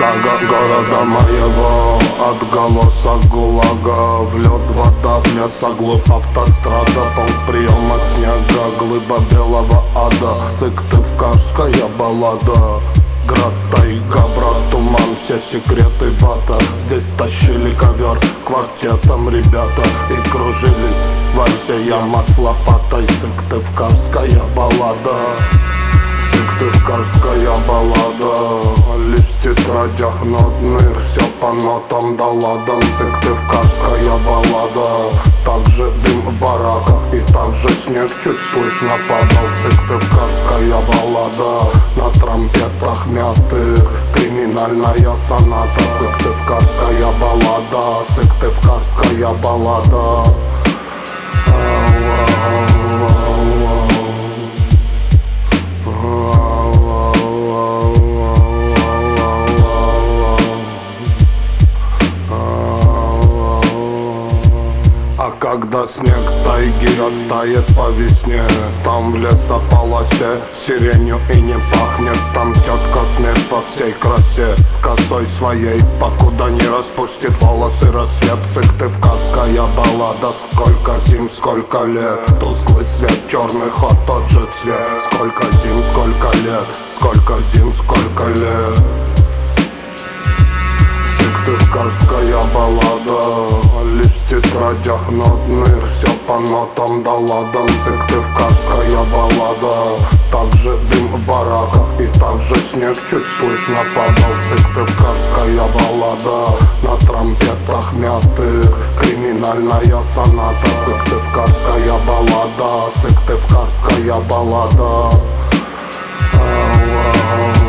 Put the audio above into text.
Сага города моего, отголосок ГУЛАГа. В лед вода, в лесоглубь автострада, пункт приема снега, глыба белого ада, Сыктывкарская баллада. Град, тайга, брат, туман, все секреты вата. Здесь тащили ковер квартетом ребята и кружились в вальсе яма с лопатой. Сыктывкарская баллада, Сыктывкарская баллада. Лишь в тетрадях нотных все по нотам да ладам. Сыктывкарская баллада. Также дым в бараках и также снег чуть слышно падал. Сыктывкарская баллада. На трампетах мятых криминальная соната. Сыктывкарская баллада, Сыктывкарская баллада. А когда снег тайги растает по весне, там в лесополосе сиренью и не пахнет. Там тетка смерть во всей красе, с косой своей, покуда не распустит волосы рассвет. Сыктывкарская баллада. Сколько зим, сколько лет, тусклый свет, черный ход, тот же цвет. Сколько зим, сколько лет, сколько зим, сколько лет. Сыктывкарская баллада. Лишь в тетрадях нотных все по нотам да ладам. Сыктывкарская баллада. Также дым в бараках и также снег чуть слышно падал. Сыктывкарская баллада. На трампетах мятых криминальная соната. Сыктывкарская баллада, Сыктывкарская баллада.